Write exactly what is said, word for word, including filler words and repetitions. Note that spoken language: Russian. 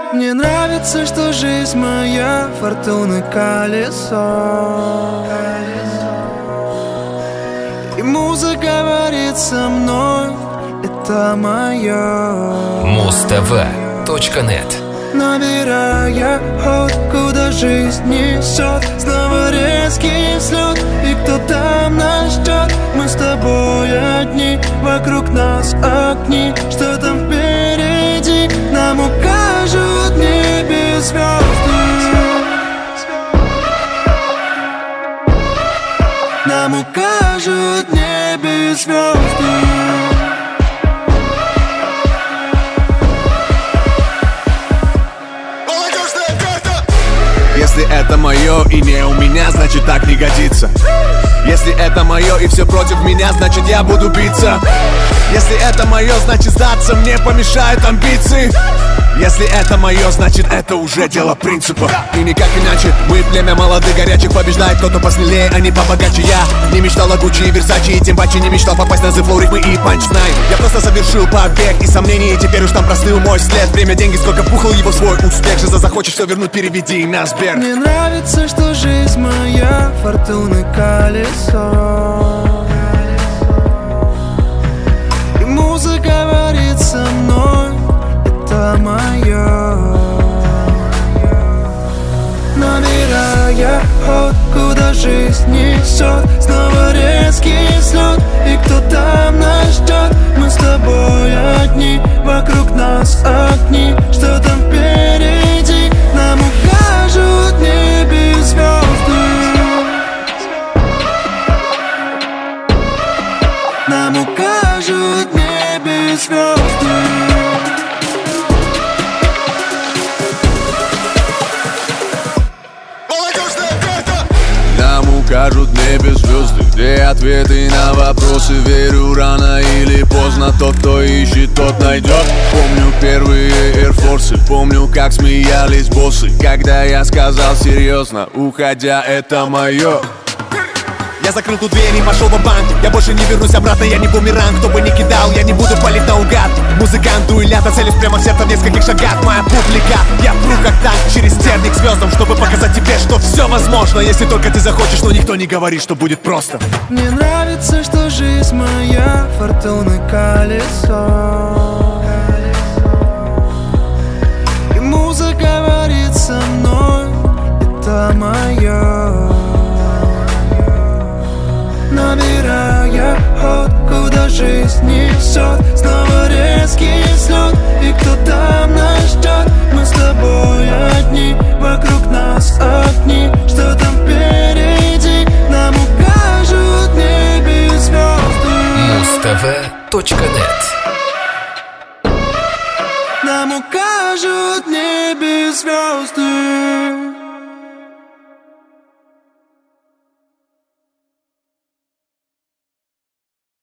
Мне нравится, что жизнь моя фортуны колесо, и музыка говорит со мной, это мое. Муз-ТВ точка нет. Набирая ход, куда жизнь несет, снова резкий взлет, и кто там нас ждет? Мы с тобой одни, вокруг нас огни. Что там впереди? Нам укажут в небе звезды. Нам укажут в небе звезды. Если это мое и не у меня, значит так не годится. Если это мое и все против меня, значит я буду биться. Если это мое, значит сдаться мне помешают амбиции. Если это мое, значит это уже дело принципа. И никак иначе, мы племя молодых горячих. Побеждает кто-то посмелее, а не побогаче. Я не мечтал о Гуччи и Версачи, и тем паче не мечтал попасть на The Flow, ритмы и панч-знай. Я просто совершил побег и сомнений, и теперь уж там простыл мой след. Время, деньги, сколько пухал его свой успех. Жиза захочешь все вернуть, переведи на Сбер. Мне нравится, что жизнь моя фортуны колесо, и музыка говорит со мной, это мое. Набирая ход, куда жизнь несет, снова резкий взлет, и кто там нас ждет? Мы с тобой одни, вокруг нас огни. Что там впереди? Нам укажут в небе звезды. Нам укажут в небе звезды. Нам укажут в небе звезды, где ответы на вопросы. Верю, рано или поздно тот, кто ищет, тот найдет. Помню первые Air Force, помню, как смеялись боссы, когда я сказал серьезно, уходя, это мое. Я закрыл ту дверь и пошел в банк. Я больше не вернусь обратно, я не бумеранг. Кто бы ни кидал, я не буду палить наугад. Музыкант, дуэлянт, целюсь прямо в сердце в нескольких шагах. Моя публика, я пру как танк через терник к звездам, чтобы показать тебе, что все возможно, если только ты захочешь, но никто не говорит, что будет просто. Мне нравится, что жизнь моя фортуны колесо, и музыка говорит со мной, это мое. Набирая ход, куда жизнь несет, снова резкий взлет, и кто там нас ждет? Мы с тобой одни, вокруг нас огни. Что там впереди? Нам укажут в небе звезды. Муз-ТВ точка нет. Нам укажут в небе звезды.